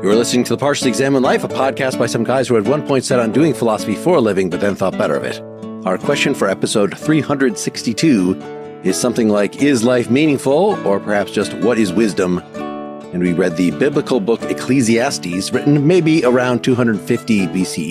You're listening to The Partially Examined Life, a podcast by some guys who at one point set on doing philosophy for a living, but then thought better of it. Our question for episode 362 is something like, is life meaningful? Or perhaps just, what is wisdom? And we read the biblical book Ecclesiastes, written maybe around 250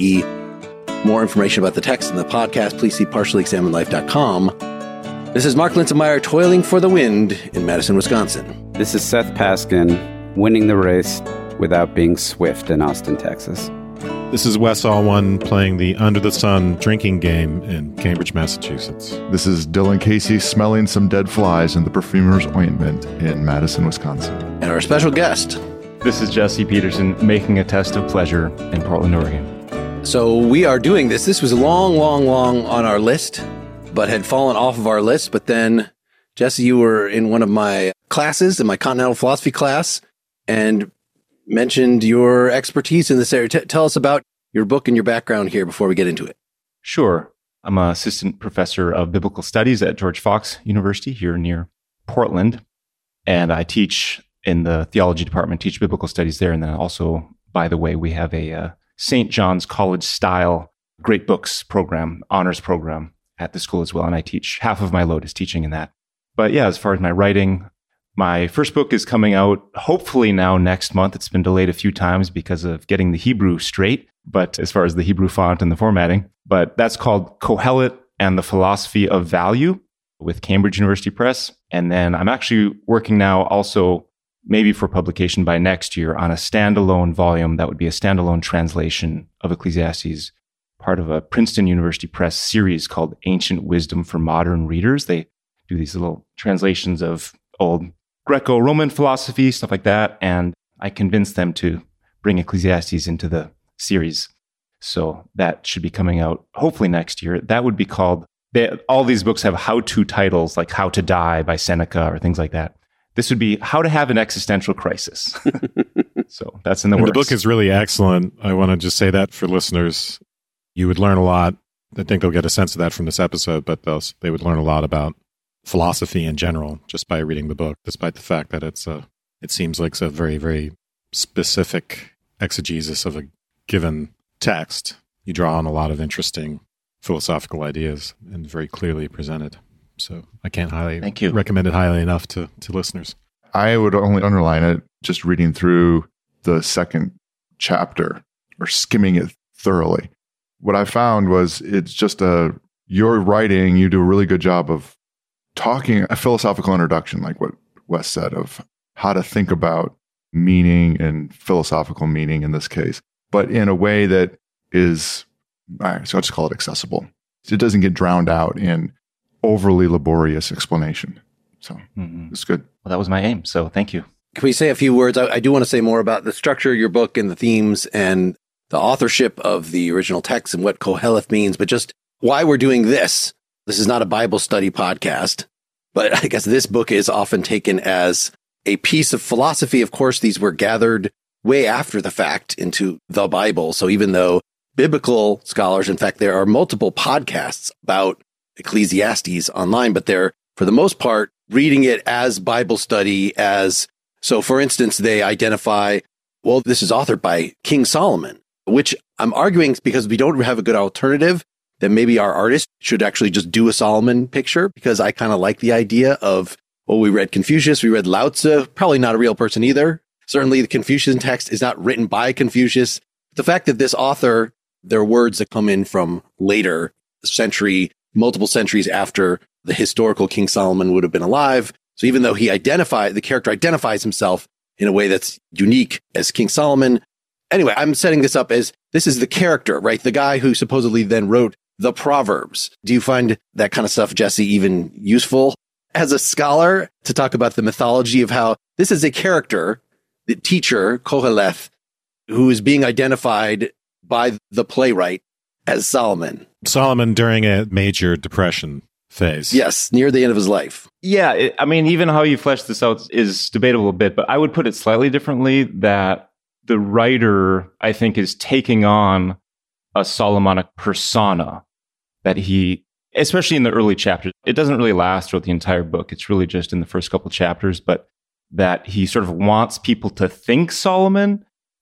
BCE. More information about the text in the podcast, please see partiallyexaminedlife.com. This is Mark Linsenmeyer toiling for the wind in Madison, Wisconsin. This is Seth Paskin winning the race without being swift in Austin, Texas. This is Wes Alwan playing the Under the Sun drinking game in Cambridge, Massachusetts. This is Dylan Casey smelling some dead flies in the perfumer's ointment in Madison, Wisconsin. And our special guest. This is Jesse Peterson making a test of pleasure in Portland, Oregon. So we are doing this. This was long on our list, but had fallen off of our list. But then, Jesse, you were in one of my classes, in my continental philosophy class, and mentioned your expertise in this area. Tell us about your book and your background here before we get into it. Sure. I'm an assistant professor of biblical studies at George Fox University here near Portland. And I teach in the theology department, teach biblical studies there. And then also, by the way, we have a St. John's College style Great Books program, honors program at the school as well. And I teach, half of my load is teaching in that. But yeah, as far as my writing, my first book is coming out hopefully now next month. It's been delayed a few times because of getting the Hebrew straight, but as far as the Hebrew font and the formatting. But that's called Kohelet and the Philosophy of Value with Cambridge University Press. And then I'm actually working now also maybe for publication by next year on a standalone volume that would be a standalone translation of Ecclesiastes, part of a Princeton University Press series called Ancient Wisdom for Modern Readers. They do these little translations of old Greco-Roman philosophy, stuff like that. And I convinced them to bring Ecclesiastes into the series. So that should be coming out hopefully next year. That would be called, all these books have how-to titles like How to Die by Seneca or things like that. This would be How to Have an Existential Crisis. So that's in the works. The book is really excellent. I want to just say that for listeners. You would learn a lot. I think they'll get a sense of that from this episode, but they would learn a lot about philosophy in general just by reading the book, despite the fact that it seems like a very, very specific exegesis of a given text. You draw on a lot of interesting philosophical ideas and very clearly presented. So I can't recommend it highly enough to listeners. I would only underline it just reading through the second chapter or skimming it thoroughly. What I found was it's just your writing, you do a really good job of talking a philosophical introduction, like what Wes said, of how to think about meaning and philosophical meaning in this case, but in a way that is, so I'll just call it accessible. It doesn't get drowned out in overly laborious explanation. So It's good. Well, that was my aim. So thank you. Can we say a few words? I do want to say more about the structure of your book and the themes and the authorship of the original text and what Koheleth means, but just why we're doing this. This is not a Bible study podcast, but I guess this book is often taken as a piece of philosophy. Of course, these were gathered way after the fact into the Bible. So even though biblical scholars, in fact, there are multiple podcasts about Ecclesiastes online, but they're, for the most part, reading it as Bible study so for instance, they identify, well, this is authored by King Solomon, which I'm arguing because we don't have a good alternative, that maybe our artist should actually just do a Solomon picture, because I kind of like the idea of, well, we read Confucius, we read Lao Tzu, probably not a real person either. Certainly the Confucian text is not written by Confucius. The fact that this author, there are words that come in from later century, multiple centuries after the historical King Solomon would have been alive. So even though the character identifies himself in a way that's unique as King Solomon. Anyway, I'm setting this up as this is the character, right? The guy who supposedly then wrote the Proverbs. Do you find that kind of stuff, Jesse, even useful as a scholar to talk about the mythology of how this is a character, the teacher, Koheleth, who is being identified by the playwright as Solomon? Solomon during a major depression phase. Yes, near the end of his life. Yeah, even how you flesh this out is debatable a bit, but I would put it slightly differently, that the writer, I think, is taking on a Solomonic persona that he, especially in the early chapters, it doesn't really last throughout the entire book. It's really just in the first couple chapters, but that he sort of wants people to think Solomon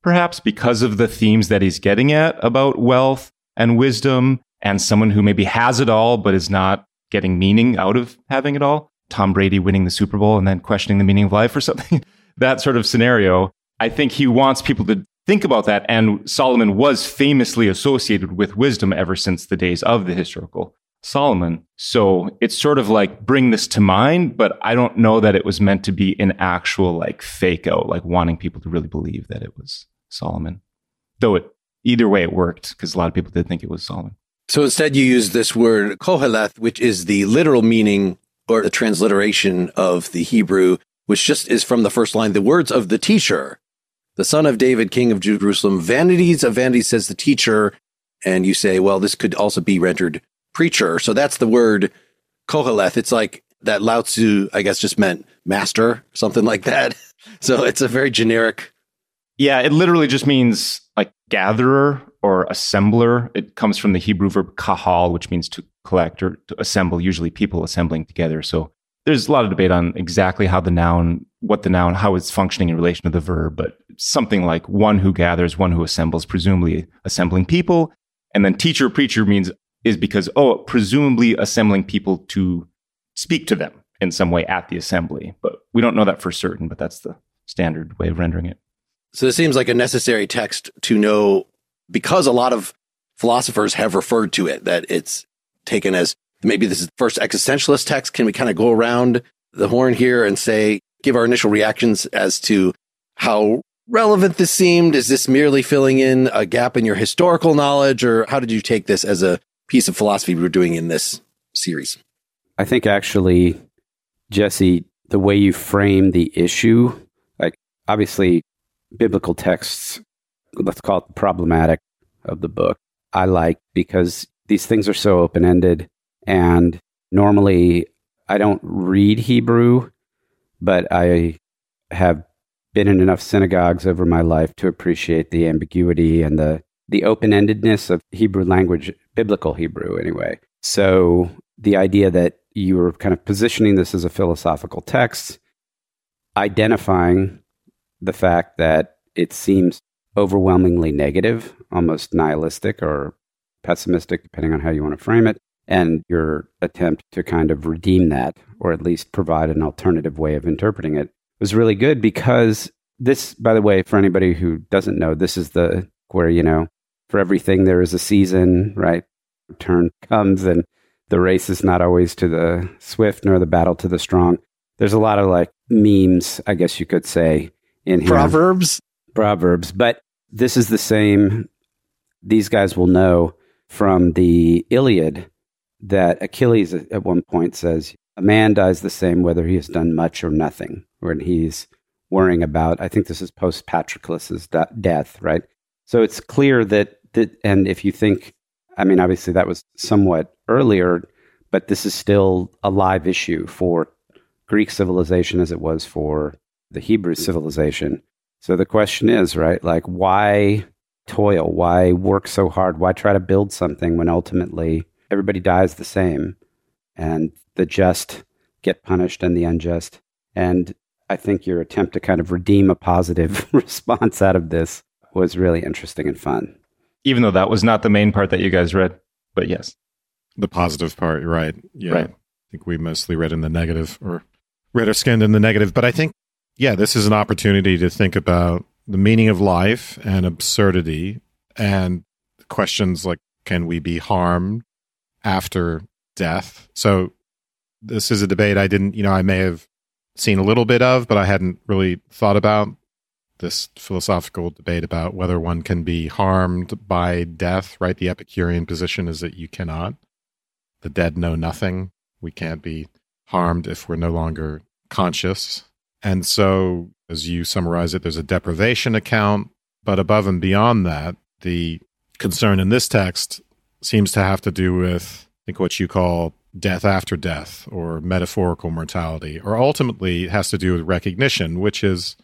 perhaps because of the themes that he's getting at about wealth and wisdom and someone who maybe has it all but is not getting meaning out of having it all. Tom Brady winning the Super Bowl and then questioning the meaning of life or something. That sort of scenario. I think he wants people to think about that. And Solomon was famously associated with wisdom ever since the days of the historical Solomon. So it's sort of like bring this to mind, but I don't know that it was meant to be an actual like fake out, like wanting people to really believe that it was Solomon. Though either way it worked because a lot of people did think it was Solomon. So instead you use this word Koheleth, which is the literal meaning or the transliteration of the Hebrew, which just is from the first line, the words of the teacher, the son of David, king of Jerusalem, vanities of vanities, says the teacher. And you say, well, this could also be rendered preacher. So that's the word Koheleth. It's like that Lao Tzu, I guess, just meant master, something like that. So it's a very generic. Yeah, it literally just means like gatherer or assembler. It comes from the Hebrew verb kahal, which means to collect or to assemble, usually people assembling together. So there's a lot of debate on exactly how how it's functioning in relation to the verb, but something like one who gathers, one who assembles, presumably assembling people. And then teacher, preacher is because, presumably assembling people to speak to them in some way at the assembly. But we don't know that for certain, but that's the standard way of rendering it. So it seems like a necessary text to know, because a lot of philosophers have referred to it, that it's taken as maybe this is the first existentialist text. Can we kind of go around the horn here and say, give our initial reactions as to how relevant this seemed? Is this merely filling in a gap in your historical knowledge, or how did you take this as a piece of philosophy we were doing in this series? I think actually, Jesse, the way you frame the issue, like obviously biblical texts, let's call it the problematic of the book, I like because these things are so open-ended. And normally I don't read Hebrew, but I have been in enough synagogues over my life to appreciate the ambiguity and the open-endedness of Hebrew language, biblical Hebrew anyway. So the idea that you were kind of positioning this as a philosophical text, identifying the fact that it seems overwhelmingly negative, almost nihilistic or pessimistic, depending on how you want to frame it, and your attempt to kind of redeem that, or at least provide an alternative way of interpreting it, was really good because this, by the way, for anybody who doesn't know, this is where, for everything there is a season, right? Turn comes and the race is not always to the swift nor the battle to the strong. There's a lot of like memes, I guess you could say, in here. Proverbs, but this is the same. These guys will know from the Iliad that Achilles at one point says, a man dies the same whether he has done much or nothing, when he's worrying about, I think this is post Patroclus's death, right? So it's clear that, and if you think, I mean, obviously that was somewhat earlier, but this is still a live issue for Greek civilization as it was for the Hebrew civilization. So the question is, right, like why toil? Why work so hard? Why try to build something when ultimately everybody dies the same and the just get punished and the unjust? And I think your attempt to kind of redeem a positive response out of this was really interesting and fun. Even though that was not the main part that you guys read, but yes. The positive part, right. Yeah. Right. I think we mostly read in the negative, or read or skinned in the negative. But I think, this is an opportunity to think about the meaning of life and absurdity and questions like, can we be harmed after death? So this is a debate I may have seen a little bit of, but I hadn't really thought about this philosophical debate about whether one can be harmed by death, right? The Epicurean position is that you cannot. The dead know nothing. We can't be harmed if we're no longer conscious. And so, as you summarize it, there's a deprivation account, but above and beyond that, the concern in this text seems to have to do with, I think, what you call death after death, or metaphorical mortality, or ultimately it has to do with recognition, which is,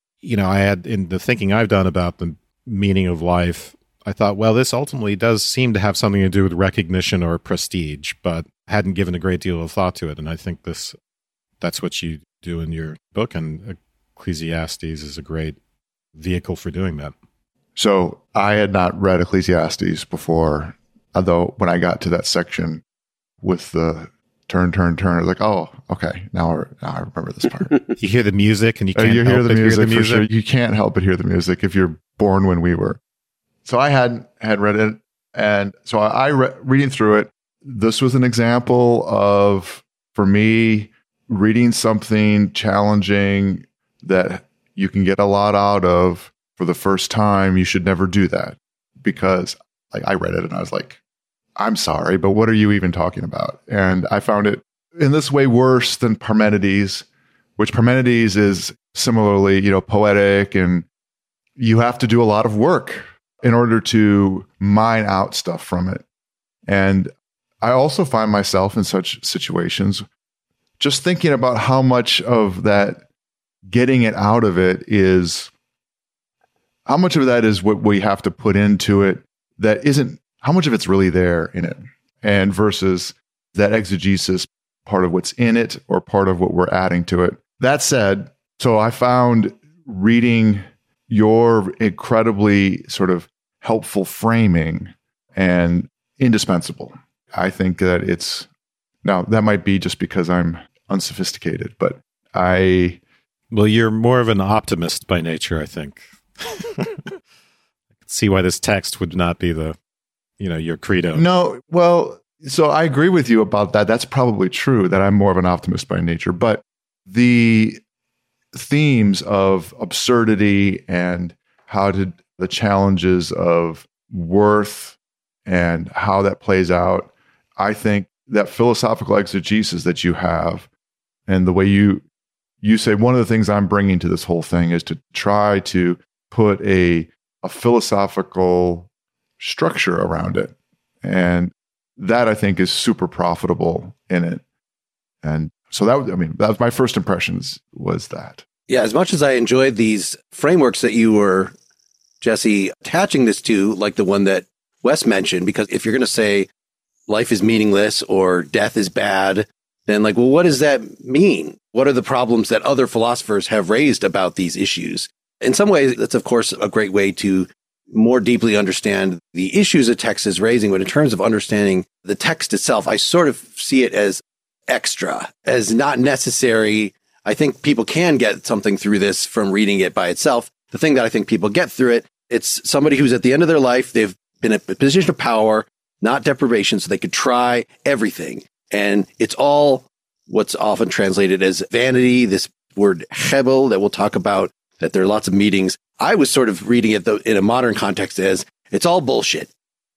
I had, in the thinking I've done about the meaning of life, I thought, well, this ultimately does seem to have something to do with recognition or prestige, but hadn't given a great deal of thought to it. And I think that's what you do in your book, and Ecclesiastes is a great vehicle for doing that. So I had not read Ecclesiastes before, although when I got to that section with the turn, I was like, oh, okay, now I remember this part. You hear the music and you can't you help hear the but music hear the for music. sure. You can't help but hear the music if you're born when we were. So I had read it, and so reading through it, this was an example of, for me, reading something challenging that you can get a lot out of for the first time. You should never do that, because I read it and I was like, I'm sorry, but what are you even talking about? And I found it in this way worse than Parmenides, which Parmenides is similarly, poetic, and you have to do a lot of work in order to mine out stuff from it. And I also find myself in such situations just thinking about how much of that getting it out of it is, how much of that is what we have to put into it that isn't, how much of it's really there in it, and versus that exegesis part of what's in it or part of what we're adding to it. That said, so I found reading your incredibly sort of helpful framing and indispensable. I think that it's, now that might be just because I'm unsophisticated, but Well, you're more of an optimist by nature, I think. I can see why this text would not be your credo. No, well, so I agree with you about that. That's probably true, that I'm more of an optimist by nature, but the themes of absurdity and the challenges of worth and how that plays out, I think that philosophical exegesis that you have, and the way you say, one of the things I'm bringing to this whole thing is to try to put a philosophical structure around it. And that, I think, is super profitable in it. And so that was my first impressions, was that. Yeah, as much as I enjoyed these frameworks that you were, Jesse, attaching this to, like the one that Wes mentioned, because if you're going to say life is meaningless or death is bad, then what does that mean? What are the problems that other philosophers have raised about these issues? In some ways, that's, of course, a great way to more deeply understand the issues a text is raising. But in terms of understanding the text itself, I sort of see it as extra, as not necessary. I think people can get something through this from reading it by itself. The thing that I think people get through it, it's somebody who's at the end of their life. They've been in a position of power, not deprivation, so they could try everything. And it's all what's often translated as vanity, this word hebel that we'll talk about, that there are lots of meetings. I was sort of reading it in a modern context as it's all bullshit.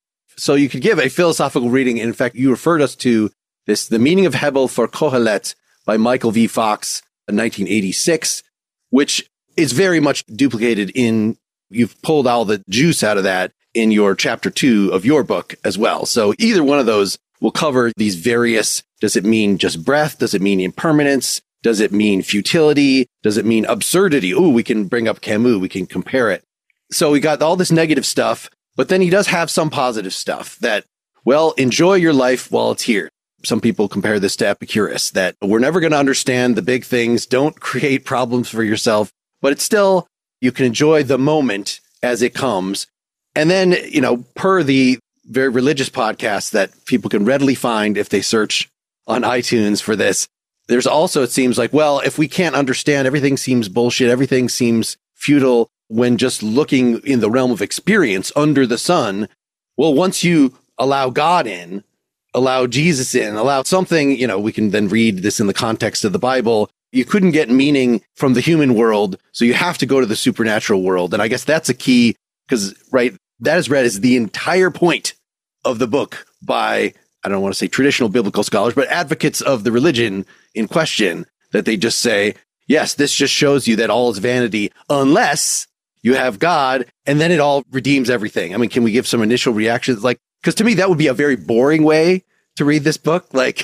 So you could give a philosophical reading. In fact, you referred us to The Meaning of Hebel for Kohelet by Michael V. Fox in 1986, which is very much duplicated you've pulled all the juice out of that in your chapter 2 of your book as well. So either one of those will cover these various, does it mean just breath? Does it mean impermanence? Does it mean futility? Does it mean absurdity? Ooh, we can bring up Camus. We can compare it. So we got all this negative stuff, but then he does have some positive stuff that, well, enjoy your life while it's here. Some people compare this to Epicurus, that we're never going to understand the big things. Don't create problems for yourself, but it's still, you can enjoy the moment as it comes. And then, per the very religious podcast that people can readily find if they search on iTunes for this, there's also, it seems like, well, if we can't understand, everything seems bullshit, everything seems futile when just looking in the realm of experience under the sun. Well, once you allow God in, allow Jesus in, allow something, we can then read this in the context of the Bible. You couldn't get meaning from the human world, so you have to go to the supernatural world. And I guess that's a key, because, right, that is read as the entire point of the book by, I don't want to say traditional biblical scholars, but advocates of the religion in question, that they just say, yes, this just shows you that all is vanity unless you have God, and then it all redeems everything. I mean, can we give some initial reactions? Because to me, that would be a very boring way to read this book. I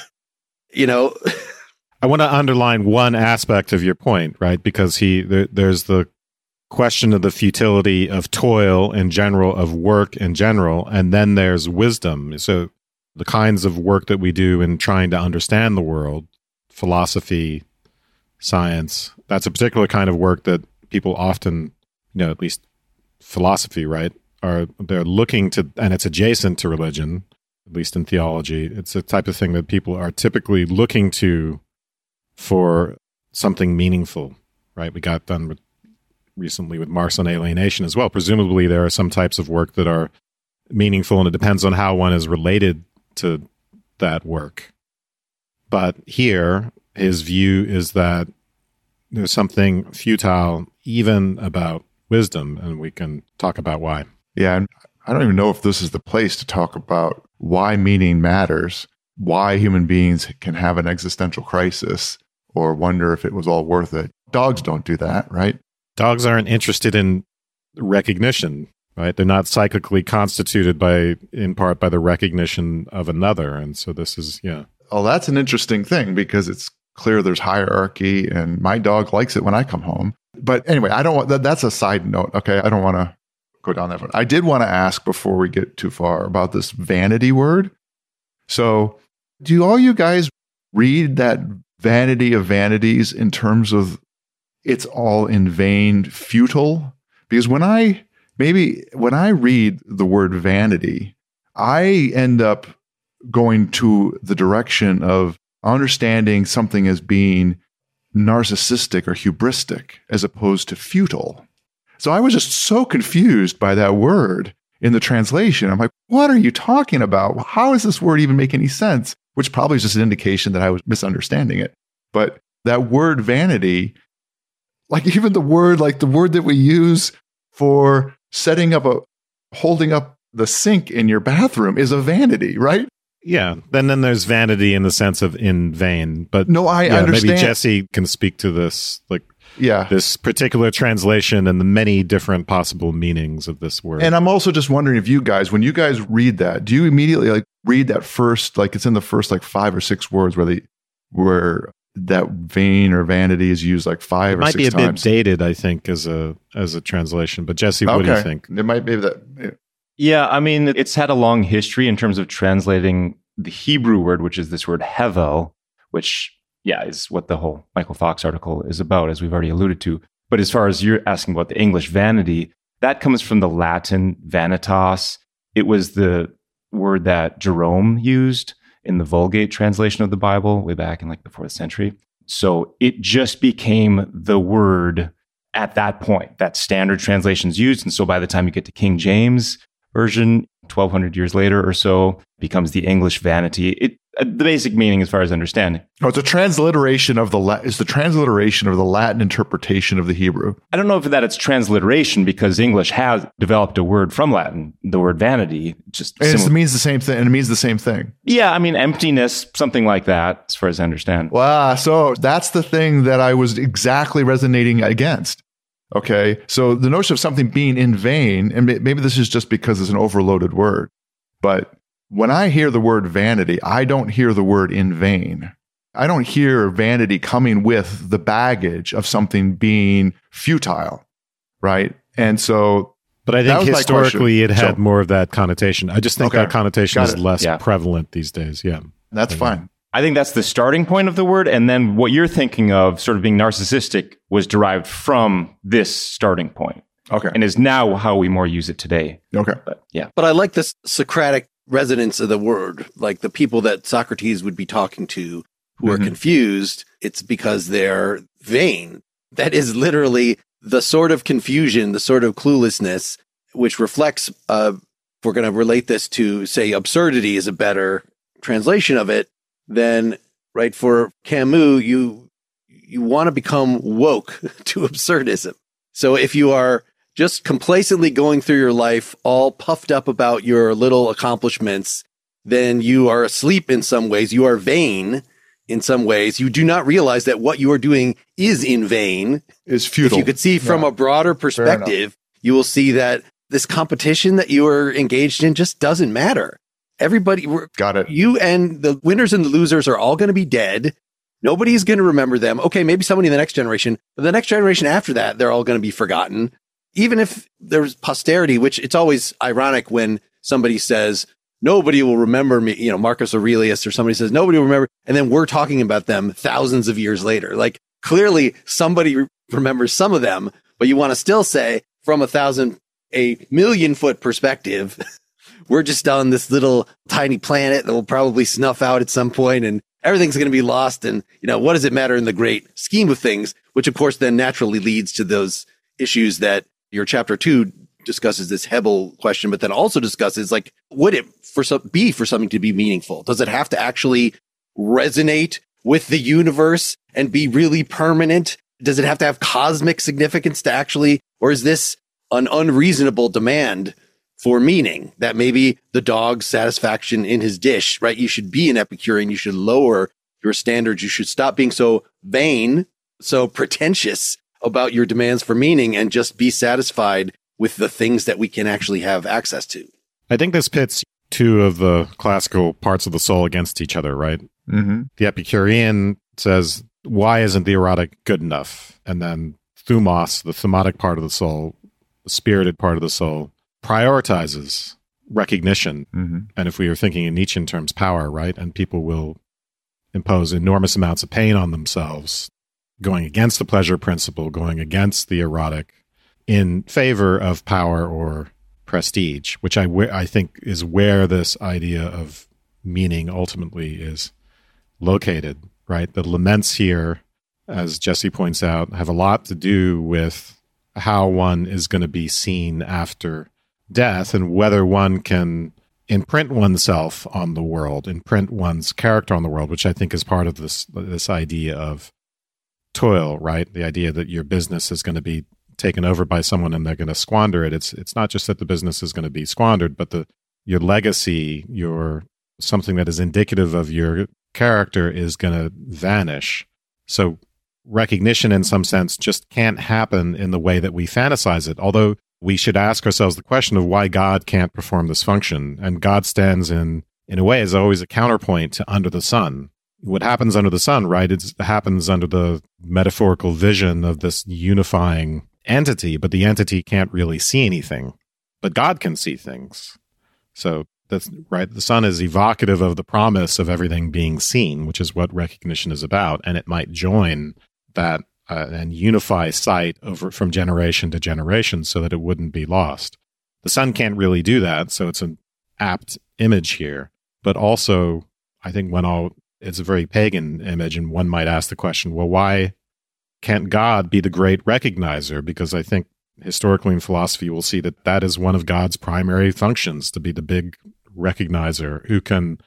want to underline one aspect of your point, right? Because there's the question of the futility of toil in general, of work in general, and then there's wisdom. So the kinds of work that we do in trying to understand the world, philosophy, science, that's a particular kind of work that people often, at least philosophy, right? They're looking to, and it's adjacent to religion, at least in theology. It's the type of thing that people are typically looking to for something meaningful, right? We got done recently with Marx on alienation as well. Presumably there are some types of work that are meaningful, and it depends on how one is related to that work. But here, his view is that there's something futile even about wisdom, and we can talk about why. Yeah, and I don't even know if this is the place to talk about why meaning matters, why human beings can have an existential crisis or wonder if it was all worth it. Dogs don't do that, right? Dogs aren't interested in recognition, right? They're not psychically constituted in part by the recognition of another. And so this is, yeah. Oh, that's an interesting thing because it's clear there's hierarchy and my dog likes it when I come home. But anyway, I don't want that's a side note. Okay. I don't want to go down that road. I did want to ask before we get too far about this vanity word. So do all you guys read that vanity of vanities in terms of it's all in vain, futile? Because when I read the word vanity, I end up going to the direction of understanding something as being narcissistic or hubristic as opposed to futile. So I was just so confused by that word in the translation. I'm like, what are you talking about? How does this word even make any sense? Which probably is just an indication that I was misunderstanding it. But that word vanity, like even the word that we use for holding up the sink in your bathroom is a vanity, right? Yeah. Then there's vanity in the sense of in vain. But no, I understand. Maybe Jesse can speak to this, this particular translation and the many different possible meanings of this word. And I'm also just wondering if you guys, when you guys read that, do you immediately read that first, it's in the first 5 or 6 words where that vain or vanity is used 5 or 6 times? It might be a bit dated, I think, as a translation. But Jesse, what do you think? It might be that. Yeah, I mean, it's had a long history in terms of translating the Hebrew word, which is this word hevel, which, is what the whole Michael Fox article is about, as we've already alluded to. But as far as you're asking about the English vanity, that comes from the Latin vanitas. It was the word that Jerome used in the Vulgate translation of the Bible way back in the 4th century. So it just became the word at that point that standard translations used. And so by the time you get to King James version, 1,200 years later or so, becomes the English vanity. The basic meaning, as far as I understand. Oh, it's a transliteration of the Latin interpretation of the Hebrew. I don't know if it's transliteration because English has developed a word from Latin, the word vanity. It means the same thing. And it means the same thing. Yeah, I mean emptiness, something like that, as far as I understand. Wow, so that's the thing that I was exactly resonating against. Okay, so the notion of something being in vain, and maybe this is just because it's an overloaded word, but when I hear the word vanity, I don't hear the word in vain. I don't hear vanity coming with the baggage of something being futile, right? And so, but I think historically it had more of that connotation. I just think that connotation is less prevalent these days. Yeah, that's fine. I think that's the starting point of the word. And then what you're thinking of sort of being narcissistic was derived from this starting point. Okay. And is now how we more use it today. Okay. But I like this Socratic resonance of the word, like the people that Socrates would be talking to who are confused. It's because they're vain. That is literally the sort of confusion, the sort of cluelessness, which reflects, if we're going to relate this to, say, absurdity is a better translation of it, then, right, for Camus, you want to become woke to absurdism. So if you are just complacently going through your life, all puffed up about your little accomplishments, then you are asleep in some ways. You are vain in some ways. You do not realize that what you are doing is in vain. Is futile. If you could see from a broader perspective, you will see that this competition that you are engaged in just doesn't matter. Everybody, got it. You and the winners and the losers are all going to be dead. Nobody's going to remember them. Okay, maybe somebody in the next generation, but the next generation after that, they're all going to be forgotten. Even if there's posterity, which it's always ironic when somebody says, nobody will remember me, Marcus Aurelius or somebody says, nobody will remember. And then we're talking about them thousands of years later. Clearly somebody remembers some of them, but you want to still say from 1,000 a 1,000,000-foot perspective, we're just on this little tiny planet that will probably snuff out at some point and everything's going to be lost. And, what does it matter in the great scheme of things? Which, of course, then naturally leads to those issues that your chapter 2 discusses, this Hebel question, but then also discusses, like, would it be for something to be meaningful? Does it have to actually resonate with the universe and be really permanent? Does it have to have cosmic significance to actually, or is this an unreasonable demand for meaning that maybe the dog's satisfaction in his dish, right? You should be an Epicurean. You should lower your standards. You should stop being so vain, so pretentious about your demands for meaning and just be satisfied with the things that we can actually have access to. I think this pits two of the classical parts of the soul against each other, right? Mm-hmm. The Epicurean says, why isn't the erotic good enough? And then thumos, the thumatic part of the soul, the spirited part of the soul, prioritizes recognition. Mm-hmm. And if we are thinking in Nietzschean terms, power, right? And people will impose enormous amounts of pain on themselves, going against the pleasure principle, going against the erotic in favor of power or prestige, which I think is where this idea of meaning ultimately is located, right? The laments here, as Jesse points out, have a lot to do with how one is going to be seen after death and whether one can imprint oneself on the world, imprint one's character on the world, which I think is part of this idea of toil, right? The idea that your business is going to be taken over by someone and they're going to squander it. It's not just that the business is going to be squandered, but your legacy, something that is indicative of your character is going to vanish. So recognition in some sense just can't happen in the way that we fantasize it. Although we should ask ourselves the question of why God can't perform this function. And God stands in a way as always a counterpoint to under the sun. What happens under the sun, right? It happens under the metaphorical vision of this unifying entity, but the entity can't really see anything, but God can see things. So that's right. The sun is evocative of the promise of everything being seen, which is what recognition is about. And it might join that and unify sight over from generation to generation so that it wouldn't be lost. The sun can't really do that. So it's an apt image here, but also I think it's a very pagan image. And one might ask the question, well, why can't God be the great recognizer? Because I think historically in philosophy, we'll see that is one of God's primary functions, to be the big recognizer who can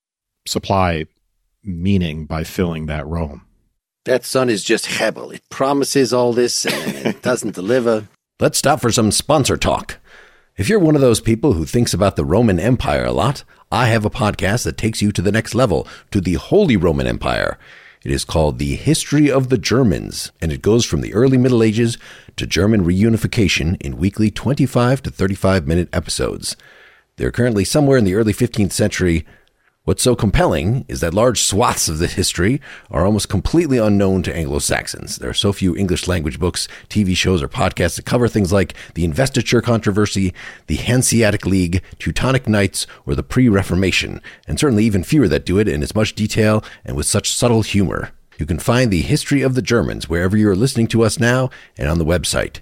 supply meaning by filling that role. That sun is just Hebel. It promises all this and it doesn't deliver. Let's stop for some sponsor talk. If you're one of those people who thinks about the Roman Empire a lot, I have a podcast that takes you to the next level, to the Holy Roman Empire. It is called The History of the Germans, and it goes from the early Middle Ages to German reunification in weekly 25 to 35-minute episodes. They're currently somewhere in the early 15th century. What's so compelling is that large swaths of this history are almost completely unknown to Anglo-Saxons. There are so few English-language books, TV shows, or podcasts that cover things like the investiture controversy, the Hanseatic League, Teutonic Knights, or the pre-Reformation, and certainly even fewer that do it in as much detail and with such subtle humor. You can find The History of the Germans wherever you are listening to us now and on the website,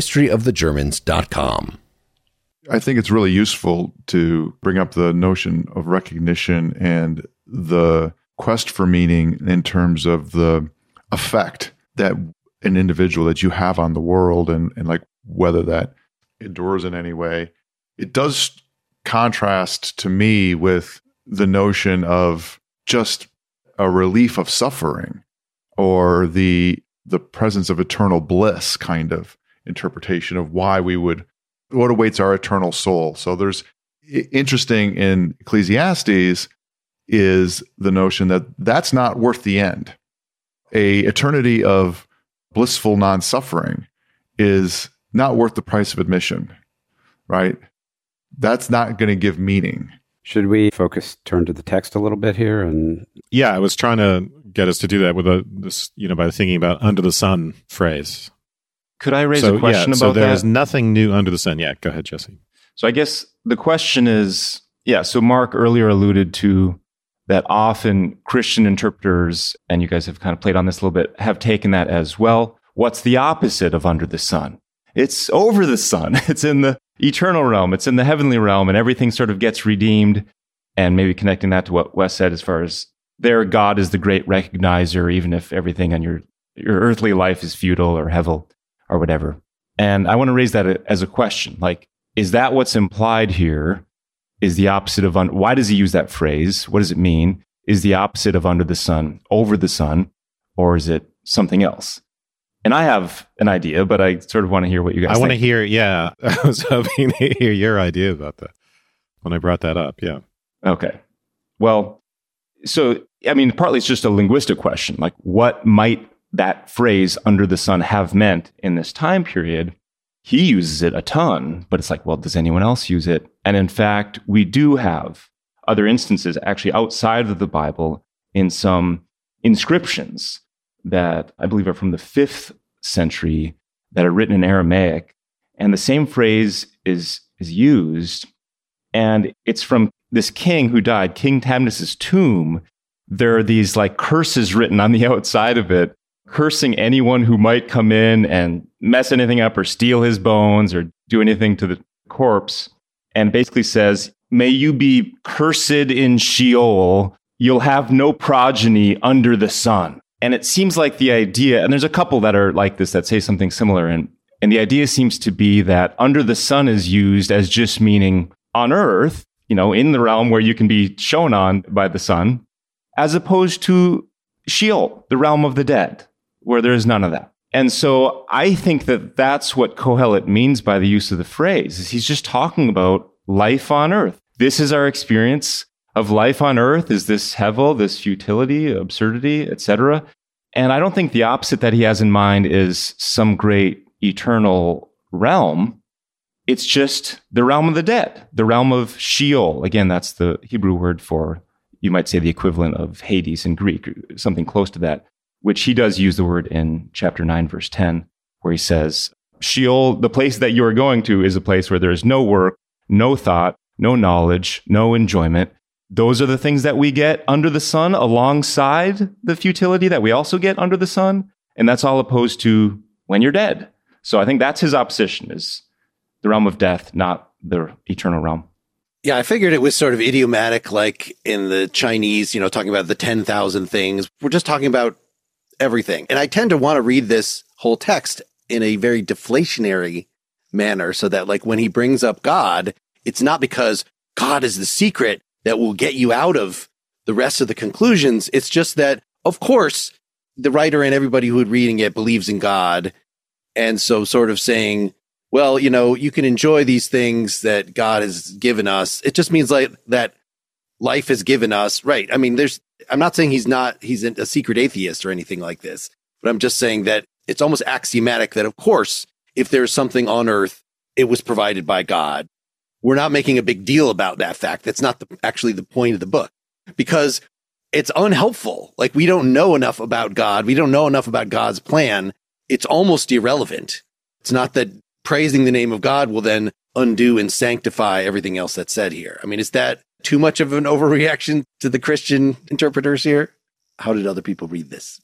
historyofthegermans.com. I think it's really useful to bring up the notion of recognition and the quest for meaning in terms of the effect that an individual that you have on the world and like whether that endures in any way. It does contrast to me with the notion of just a relief of suffering or the presence of eternal bliss kind of interpretation of what awaits our eternal soul. So there's interesting in Ecclesiastes is the notion that that's not worth the end. A eternity of blissful non-suffering is not worth the price of admission, right? That's not going to give meaning. Should we turn to the text a little bit here? And yeah, I was trying to get us to do that with by thinking about under the sun phrase. Could I raise a question about that? So there is nothing new under the sun. Yeah, go ahead, Jesse. So I guess the question is, so Mark earlier alluded to that often Christian interpreters, and you guys have kind of played on this a little bit, have taken that as, well, what's the opposite of under the sun? It's over the sun. It's in the eternal realm. It's in the heavenly realm, and everything sort of gets redeemed. And maybe connecting that to what Wes said as far as there, God is the great recognizer, even if everything on your earthly life is futile or hevel or whatever. And I want to raise that as a question. Like, is that what's implied here? Is the opposite of, why does he use that phrase? What does it mean? Is the opposite of under the sun, over the sun, or is it something else? And I have an idea, but I sort of want to hear what you guys think. I want to hear, I was hoping to hear your idea about that when I brought that up, yeah. Okay. Well, so, I mean, partly it's just a linguistic question. Like, what might that phrase under the sun have meant in this time period? He uses it a ton, but it's like, well, does anyone else use it? And in fact, we do have other instances actually outside of the Bible in some inscriptions that I believe are from the 5th century that are written in Aramaic. And the same phrase is used. And it's from this king who died, King Tamnus's tomb. There are these like curses written on the outside of it, cursing anyone who might come in and mess anything up or steal his bones or do anything to the corpse. And basically says, may you be cursed in Sheol. You'll have no progeny under the sun. And it seems like the idea, and there's a couple that are like this that say something similar. And the idea seems to be that under the sun is used as just meaning on earth, in the realm where you can be shown on by the sun, as opposed to Sheol, the realm of the dead, where there is none of that. And so I think that that's what Kohelet means by the use of the phrase, is he's just talking about life on earth. This is our experience of life on earth, is this hevel, this futility, absurdity, etc. And I don't think the opposite that he has in mind is some great eternal realm. It's just the realm of the dead, the realm of Sheol. Again, that's the Hebrew word for, you might say, the equivalent of Hades in Greek, something close to that, which he does use the word in chapter 9, verse 10, where he says, Sheol, the place that you are going to, is a place where there is no work, no thought, no knowledge, no enjoyment. Those are the things that we get under the sun alongside the futility that we also get under the sun. And that's all opposed to when you're dead. So I think that's his opposition, is the realm of death, not the eternal realm. Yeah, I figured it was sort of idiomatic, like in the Chinese, talking about the 10,000 things. We're just talking about everything. And I tend to want to read this whole text in a very deflationary manner, so that like when he brings up God, it's not because God is the secret that will get you out of the rest of the conclusions. It's just that, of course, the writer and everybody who is reading it believes in God. And so sort of saying, well, you can enjoy these things that God has given us. It just means like that life has given us. Right. I mean, I'm not saying he's a secret atheist or anything like this, but I'm just saying that it's almost axiomatic that, of course, if there's something on earth, it was provided by God. We're not making a big deal about that fact. That's not actually the point of the book, because it's unhelpful. Like, we don't know enough about God. We don't know enough about God's plan. It's almost irrelevant. It's not that praising the name of God will then undo and sanctify everything else that's said here. I mean, is that too much of an overreaction to the Christian interpreters here? How did other people read this?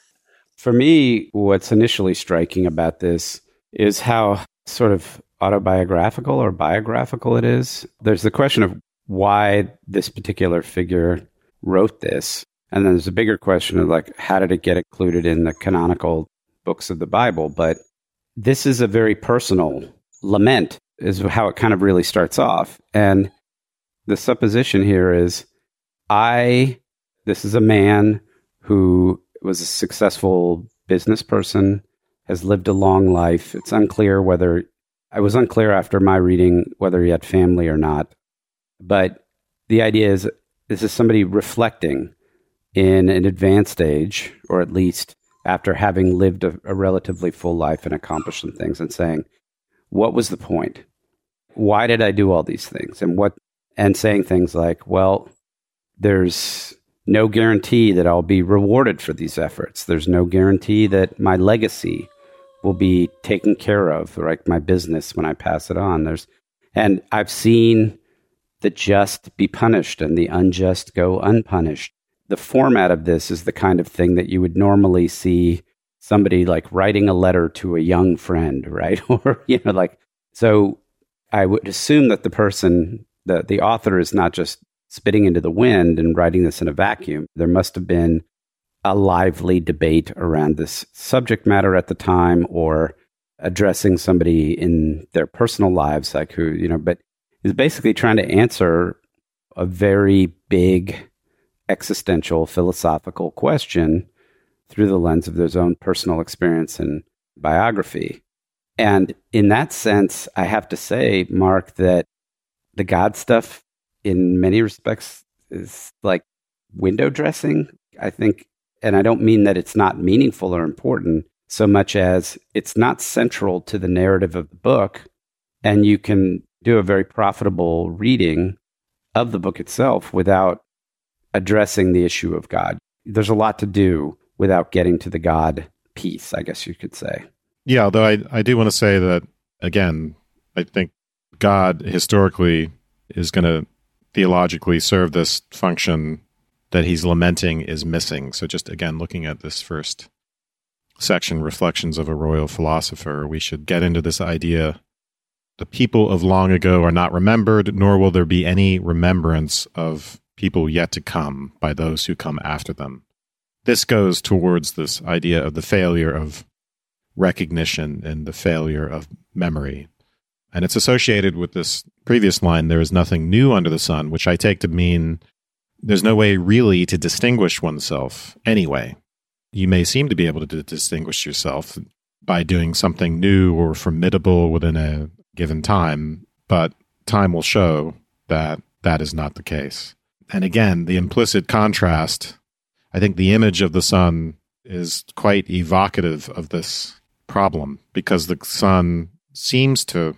For me, what's initially striking about this is how sort of autobiographical or biographical it is. There's the question of why this particular figure wrote this. And then there's a bigger question of like, how did it get included in the canonical books of the Bible? But this is a very personal lament, is how it kind of really starts off. And the supposition here is, this is a man who was a successful business person, has lived a long life. It was unclear after my reading whether he had family or not. But the idea is, this is somebody reflecting in an advanced age, or at least after having lived a relatively full life and accomplished some things, and saying, what was the point? Why did I do all these things? And saying things like, well, there's no guarantee that I'll be rewarded for these efforts. There's no guarantee that my legacy will be taken care of, like my business when I pass it on. And I've seen the just be punished and the unjust go unpunished. The format of this is the kind of thing that you would normally see somebody like writing a letter to a young friend, right? Or, so I would assume that the author is not just spitting into the wind and writing this in a vacuum. There must have been a lively debate around this subject matter at the time, or addressing somebody in their personal lives, like but he's basically trying to answer a very big existential philosophical question through the lens of their own personal experience and biography. And in that sense, I have to say, Mark, that the God stuff in many respects is like window dressing, I think. And I don't mean that it's not meaningful or important so much as it's not central to the narrative of the book. And you can do a very profitable reading of the book itself without addressing the issue of God. There's a lot to do without getting to the God piece, I guess you could say. Yeah, although I do want to say that, again, I think God historically is going to theologically serve this function that he's lamenting is missing. So just, again, looking at this first section, Reflections of a Royal Philosopher, we should get into this idea: the people of long ago are not remembered, nor will there be any remembrance of people yet to come by those who come after them. This goes towards this idea of the failure of recognition and the failure of memory. And it's associated with this previous line, there is nothing new under the sun, which I take to mean there's no way really to distinguish oneself anyway. You may seem to be able to distinguish yourself by doing something new or formidable within a given time, but time will show that that is not the case. And again, the implicit contrast, I think the image of the sun is quite evocative of this problem, because the sun seems to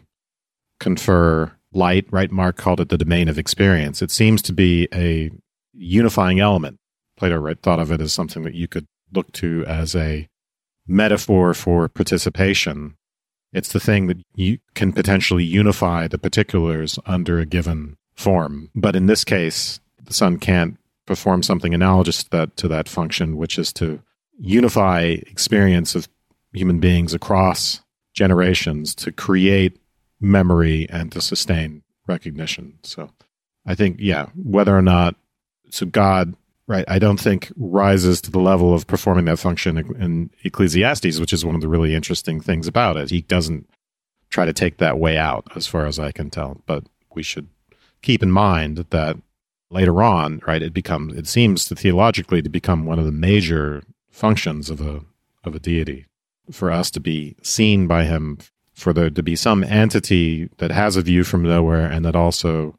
confer light, right? Mark called it the domain of experience. It seems to be a unifying element. Plato thought of it as something that you could look to as a metaphor for participation. It's the thing that you can potentially unify the particulars under a given form. But in this case, the sun can't perform something analogous to that function, which is to unify experience of human beings across generations, to create memory and to sustain recognition. So I think, whether or not, so God, right, I don't think rises to the level of performing that function in Ecclesiastes, which is one of the really interesting things about it. He doesn't try to take that way out, as far as I can tell. But we should keep in mind that later on, right, it seems to theologically to become one of the major functions of a deity, for us to be seen by him, for there to be some entity that has a view from nowhere and that also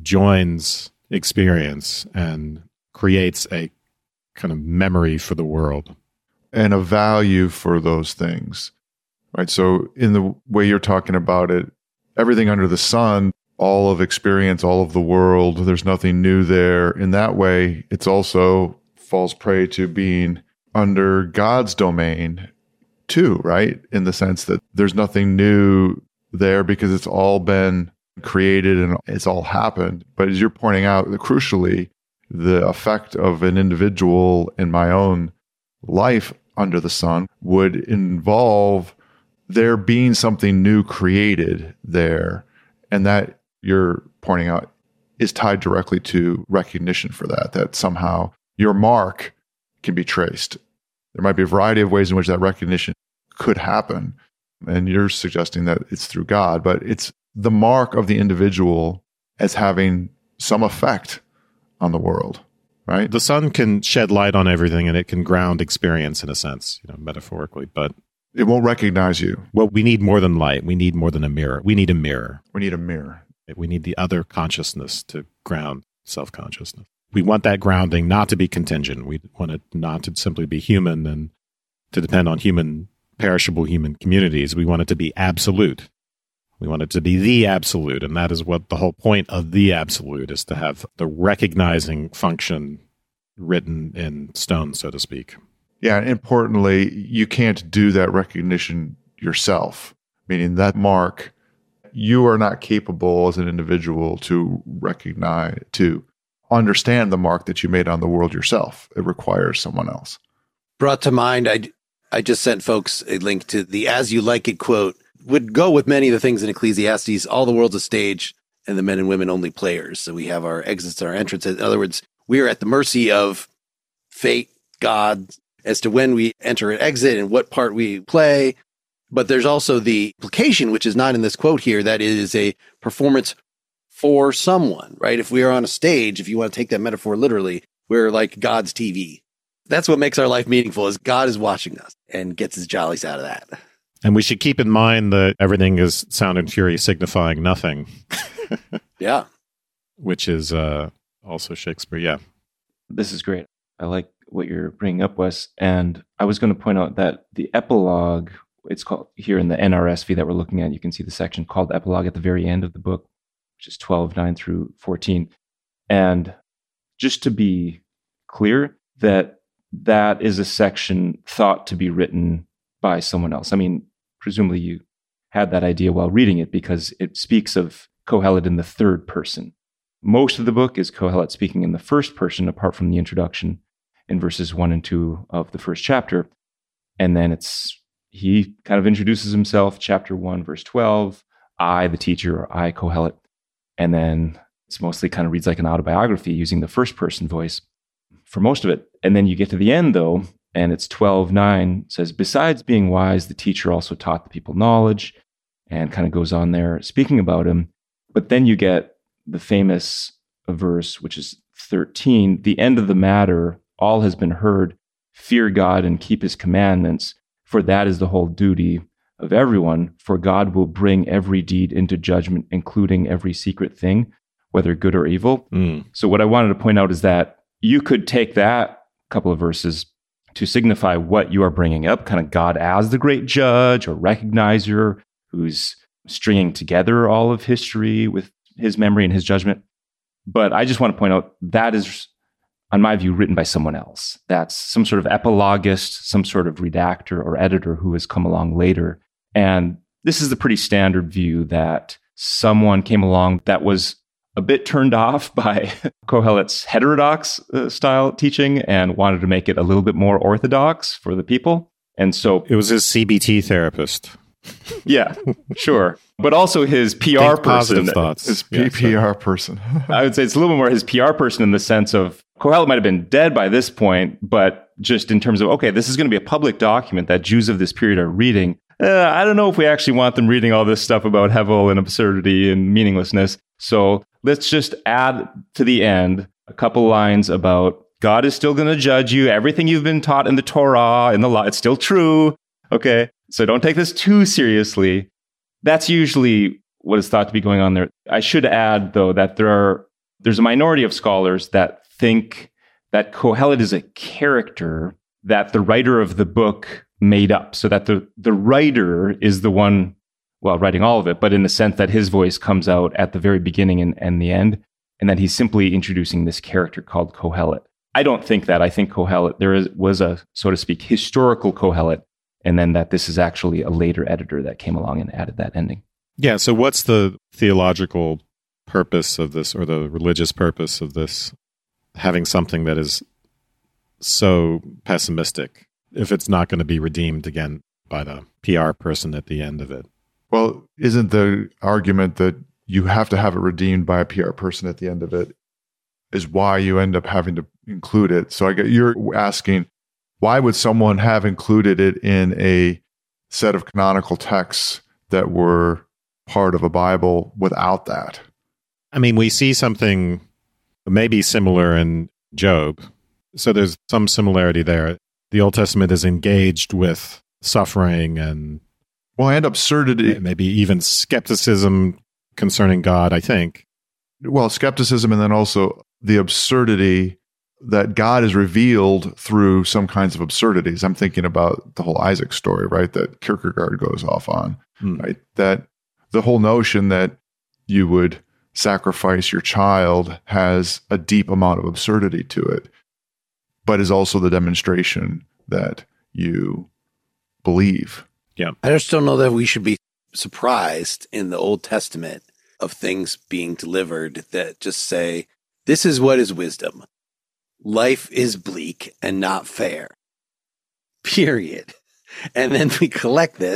joins experience and creates a kind of memory for the world. And a value for those things, right? So in the way you're talking about it, everything under the sun, all of experience, all of the world, there's nothing new there. In that way, it's also falls prey to being under God's domain too, right? In the sense that there's nothing new there because it's all been created and it's all happened. But as you're pointing out, crucially, the effect of an individual in my own life under the sun would involve there being something new created there. And that you're pointing out is tied directly to recognition for that somehow your mark can be traced. There might be a variety of ways in which that recognition could happen. And you're suggesting that it's through God, but it's the mark of the individual as having some effect on the world, right? The sun can shed light on everything, and it can ground experience in a sense, metaphorically, but it won't recognize you. Well, we need more than light. We need more than a mirror. We need a mirror. We need a mirror. We need the other consciousness to ground self-consciousness. We want that grounding not to be contingent. We want it not to simply be human and to depend on perishable human communities. We want it to be absolute. We want it to be the absolute. And that is what the whole point of the absolute is, to have the recognizing function written in stone, so to speak. Yeah, and importantly, you can't do that recognition yourself, meaning that mark, you are not capable as an individual to recognize, to understand the mark that you made on the world yourself. It requires someone else. Brought to mind, I just sent folks a link to the As You Like It quote would go with many of the things in Ecclesiastes. All the world's a stage and the men and women only players. So we have our exits and our entrances. In other words, we are at the mercy of fate, God, as to when we enter and exit and what part we play. But there's also the implication, which is not in this quote here, that it is a performance for someone, right? If we are on a stage, if you want to take that metaphor literally, we're like God's TV. That's what makes our life meaningful, is God is watching us and gets his jollies out of that. And we should keep in mind that everything is sound and fury signifying nothing. Yeah. Which is also Shakespeare, yeah. This is great. I like what you're bringing up, Wes. And I was going to point out that the epilogue, it's called here in the NRSV that we're looking at, you can see the section called epilogue at the very end of the book, which is 12:9 through 14. And just to be clear, that is a section thought to be written by someone else. I mean, presumably you had that idea while reading it because it speaks of Kohelet in the third person. Most of the book is Kohelet speaking in the first person, apart from the introduction in verses 1 and 2 of the first chapter. And then he kind of introduces himself, chapter 1, verse 12, I, the teacher, or I, Kohelet. And then it's mostly kind of reads like an autobiography using the first person voice for most of it. And then you get to the end, though, and it's 12:9, says, besides being wise, the teacher also taught the people knowledge, and kind of goes on there speaking about him. But then you get the famous verse, which is 13, the end of the matter, all has been heard, fear God and keep his commandments, for that is the whole duty of everyone, for God will bring every deed into judgment, including every secret thing, whether good or evil. So what I wanted to point out is that you could take that couple of verses to signify what you are bringing up, kind of God as the great judge or recognizer who's stringing together all of history with his memory and his judgment. But I just want to point out that is, on my view, written by someone else. That's some sort of epilogist, some sort of redactor or editor who has come along later. And this is the pretty standard view that someone came along that was a bit turned off by Kohelet's heterodox style teaching and wanted to make it a little bit more orthodox for the people. And so it was his CBT therapist. Yeah, sure. But also his PR person. Positive thoughts. His PR person. I would say it's a little bit more his PR person in the sense of Kohelet might have been dead by this point, but just in terms of, okay, this is going to be a public document that Jews of this period are reading. I don't know if we actually want them reading all this stuff about Hevel and absurdity and meaninglessness. So let's just add to the end a couple lines about God is still going to judge you. Everything you've been taught in the Torah, in the law, it's still true. Okay, so don't take this too seriously. That's usually what is thought to be going on there. I should add, though, that there's a minority of scholars that think that Kohelet is a character that the writer of the book made up, so that the writer is the one, well, writing all of it, but in the sense that his voice comes out at the very beginning and the end, and that he's simply introducing this character called Kohelet. I don't think that. I think Kohelet, was a, so to speak, historical Kohelet, and then that this is actually a later editor that came along and added that ending. Yeah, so what's the theological purpose of this, or the religious purpose of this, having something that is so pessimistic, if it's not going to be redeemed again by the PR person at the end of it? Well, isn't the argument that you have to have it redeemed by a PR person at the end of it is why you end up having to include it? So you're asking, why would someone have included it in a set of canonical texts that were part of a Bible without that? I mean, we see something maybe similar in Job. So there's some similarity there. The Old Testament is engaged with suffering and absurdity. Maybe even skepticism concerning God, I think. Well, skepticism, and then also the absurdity that God is revealed through some kinds of absurdities. I'm thinking about the whole Isaac story, right, that Kierkegaard goes off on, right? That the whole notion that you would sacrifice your child has a deep amount of absurdity to it, but is also the demonstration that you believe. Yeah. I just don't know that we should be surprised in the Old Testament of things being delivered that just say, this is what is wisdom. Life is bleak and not fair. Period. And then we collect this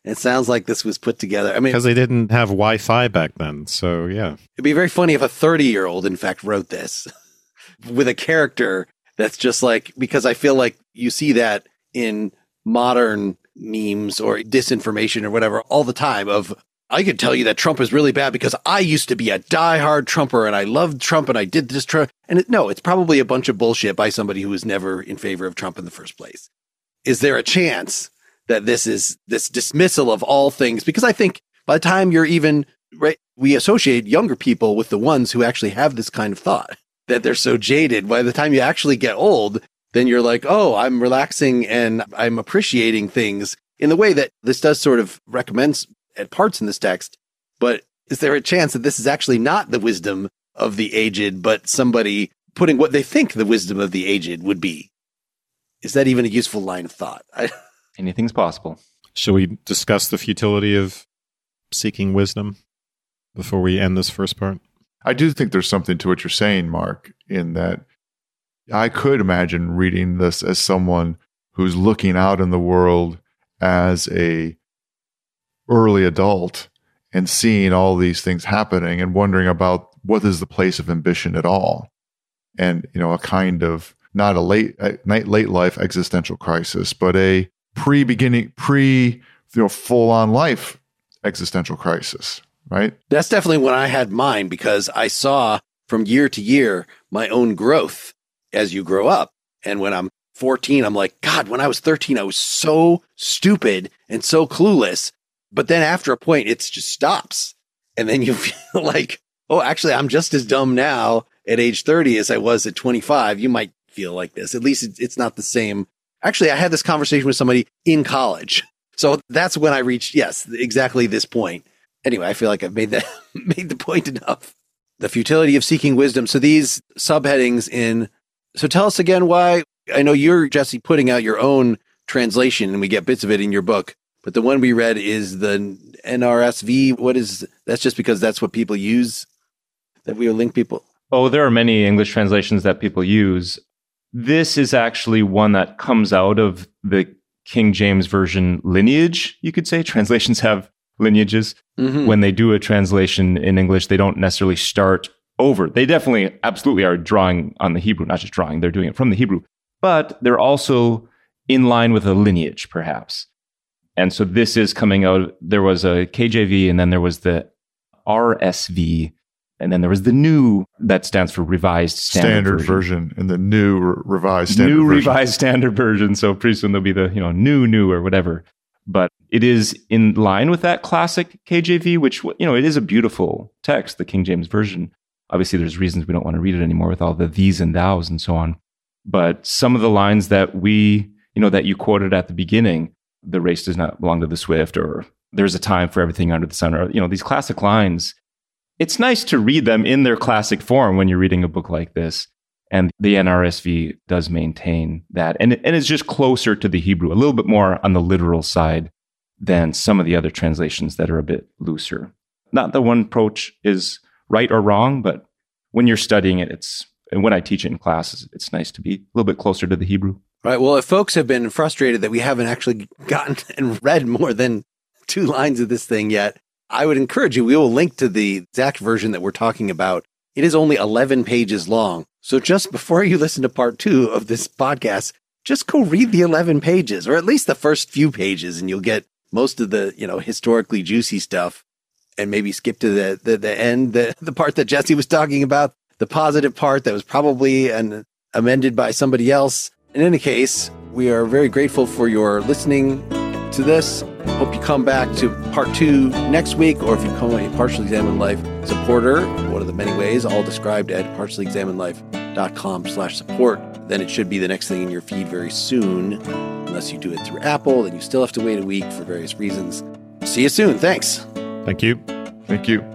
It sounds like this was put together. I mean, because they didn't have Wi-Fi back then. So, yeah. It'd be very funny if a 30-year-old, in fact, wrote this with a character that's just like, because I feel like you see that in modern memes or disinformation or whatever all the time of, I could tell you that Trump is really bad because I used to be a diehard Trumper and I loved Trump and I did this Trump. And no, it's probably a bunch of bullshit by somebody who was never in favor of Trump in the first place. Is there a chance that this is this dismissal of all things? Because I think by the time you're even right, we associate younger people with the ones who actually have this kind of thought, that they're so jaded. By the time you actually get old, then you're like, oh, I'm relaxing and I'm appreciating things in the way that this does sort of recommends at parts in this text. But is there a chance that this is actually not the wisdom of the aged, but somebody putting what they think the wisdom of the aged would be? Is that even a useful line of thought? Anything's possible. Shall we discuss the futility of seeking wisdom before we end this first part? I do think there's something to what you're saying, Mark, in that I could imagine reading this as someone who's looking out in the world as a early adult and seeing all these things happening and wondering about what is the place of ambition at all. And, a kind of not a late life existential crisis, but a full on life existential crisis, right? That's definitely when I had mine, because I saw from year to year my own growth as you grow up. And when I'm 14, I'm like, God, when I was 13, I was so stupid and so clueless. But then after a point, it just stops. And then you feel like, oh, actually, I'm just as dumb now at age 30 as I was at 25. You might feel like this. At least it's not the same. Actually, I had this conversation with somebody in college. So that's when I reached, yes, exactly this point. Anyway, I feel like I've made the point enough. The futility of seeking wisdom. So these subheadings so tell us again why. I know you're, Jesse, putting out your own translation and we get bits of it in your book, but the one we read is the NRSV. That's just because that's what people use, that we will link people. Oh, there are many English translations that people use. This is actually one that comes out of the King James Version lineage, you could say. Translations have lineages. Mm-hmm. When they do a translation in English, they don't necessarily start over. They definitely, absolutely are drawing on the Hebrew, not just drawing, they're doing it from the Hebrew. But they're also in line with a lineage, perhaps. And so this is coming out, there was a KJV, and then there was the RSV, and then there was the new, that stands for Revised Standard Version. And the new Revised Standard Version. Revised Standard Version. So pretty soon there'll be the, new or whatever. But it is in line with that classic KJV, which, it is a beautiful text, the King James Version. Obviously, there's reasons we don't want to read it anymore with all the these and thous and so on. But some of the lines that that you quoted at the beginning, the race does not belong to the swift, or there's a time for everything under the sun, or, these classic lines, it's nice to read them in their classic form when you're reading a book like this. And the NRSV does maintain that. And it's just closer to the Hebrew, a little bit more on the literal side than some of the other translations that are a bit looser. Not that one approach is right or wrong, but when you're studying it, and when I teach it in classes, it's nice to be a little bit closer to the Hebrew. Right. Well, if folks have been frustrated that we haven't actually gotten and read more than 2 lines of this thing yet, I would encourage you, we will link to the exact version that we're talking about. It is only 11 pages long. So just before you listen to part 2 of this podcast, just go read the 11 pages, or at least the first few pages, and you'll get most of the, historically juicy stuff, and maybe skip to the end, the part that Jesse was talking about, the positive part that was probably amended by somebody else. In any case, we are very grateful for your listening to this. Hope you come back to part 2 next week, or if you become a Partially Examined Life supporter, one of the many ways, all described at partiallyexaminedlife.com/support, then it should be the next thing in your feed very soon. Unless you do it through Apple, then you still have to wait a week for various reasons. See you soon. Thanks. Thank you. Thank you.